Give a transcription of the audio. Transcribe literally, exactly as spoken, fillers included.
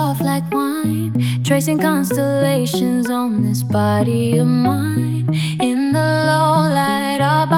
soft like wine, tracing constellations on this body of mine. In the low light, our